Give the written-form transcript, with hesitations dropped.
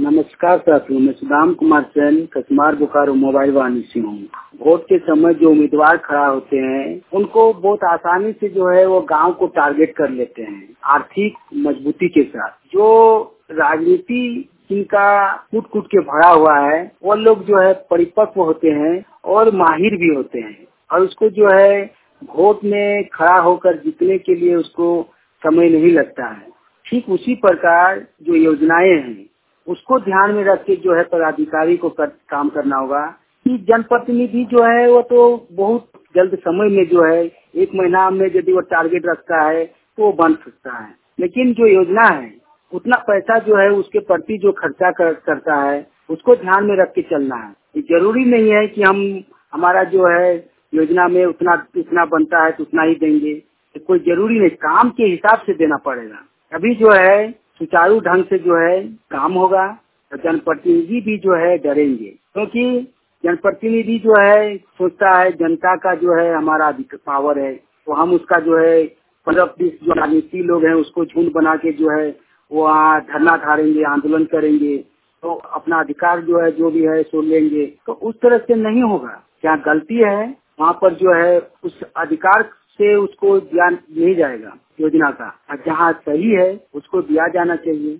नमस्कार साथियों, मैं सुदाम कुमार सेन कसमार बोकारो मोबाइल वाहनी से हूँ। वोट के समय जो उम्मीदवार खड़ा होते हैं उनको बहुत आसानी से जो है वो गांव को टारगेट कर लेते हैं आर्थिक मजबूती के साथ। जो राजनीति जिनका कूट कूट के भरा हुआ है वो लोग जो है परिपक्व होते हैं और माहिर भी होते हैं और उसको जो है वोट में खड़ा होकर जीतने के लिए उसको समय नहीं लगता है। ठीक उसी प्रकार जो योजनाएं हैं उसको ध्यान में रख के जो है पदाधिकारी को काम करना होगा कि जनप्रतिनिधि जो है वो तो बहुत जल्द समय में जो है 1 महीना में यदि वो टारगेट रखता है तो वो बन सकता है, लेकिन जो योजना है उतना पैसा जो है उसके प्रति जो खर्चा करता है उसको ध्यान में रख के चलना है। जरूरी नहीं है कि हमारा जो है योजना में उतना बनता है तो उतना ही देंगे, तो कोई जरूरी नहीं, काम के हिसाब से देना पड़ेगा। अभी जो है सुचारू ढंग से जो है काम होगा और जनप्रतिनिधि भी जो है डरेंगे, क्योंकि जनप्रतिनिधि जो है सोचता है जनता का जो है हमारा पावर है तो हम उसका जो है 15-20 जो राजनीति लोग हैं उसको झुंड बना के जो है वो वहाँ धरना धारेंगे, आंदोलन करेंगे तो अपना अधिकार जो है जो भी है सो लेंगे। तो उस तरह से नहीं होगा। जहाँ गलती है वहाँ पर जो है उस अधिकार से उसको दिया नहीं जाएगा योजना का, और जहाँ सही है उसको दिया जाना चाहिए।